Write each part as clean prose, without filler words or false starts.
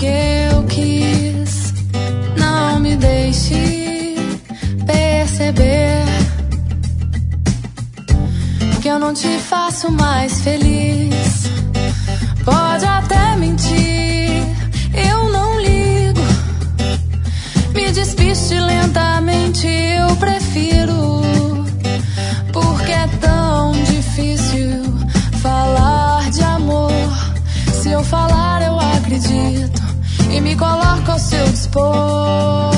porque eu quis. Não me deixe perceber que eu não te faço mais feliz. Pode até mentir, eu não ligo. Me despiste lentamente, eu prefiro. Porque é tão difícil falar de amor. Se eu falar, eu acredito e me coloco ao seu dispor.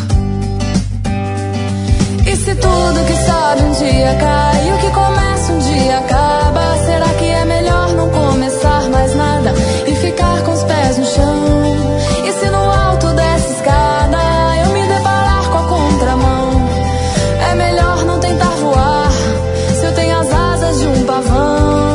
E se tudo que sobe um dia cai, o que começa um dia acaba, será que é melhor não começar mais nada e ficar com os pés no chão? E se no alto dessa escada eu me deparar com a contramão, é melhor não tentar voar se eu tenho as asas de um pavão.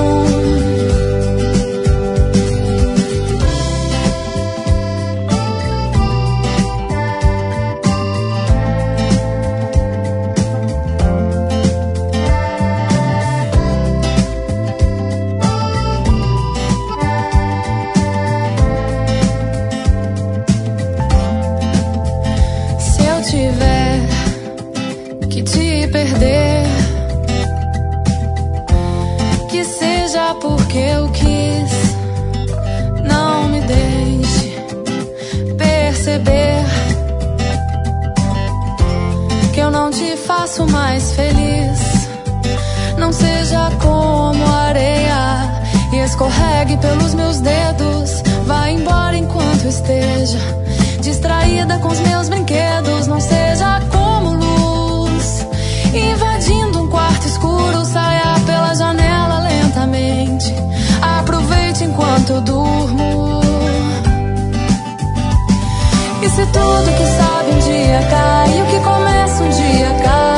Que seja porque eu quis. Não me deixe perceber que eu não te faço mais feliz. Não seja como areia e escorregue pelos meus dedos. Vá embora enquanto esteja distraída com os meus brinquedos. Não seja como luz invadindo um quarto escuro. Saia pela janela lentamente, aproveite enquanto eu durmo. E se tudo que sobe um dia cai, o que começa um dia cai,